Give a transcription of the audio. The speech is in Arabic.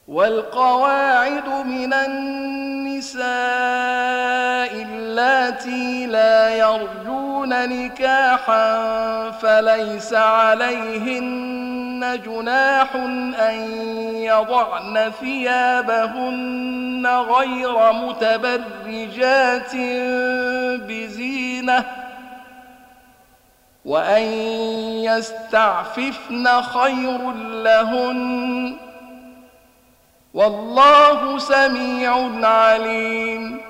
والقواعد من النساء اللاتي لا يرجون نكاحا فليس عليهن جناح أن يضعن ثيابهن غير متبرجات بزينة وأن يستعففن خير لهن والله سميع عليم.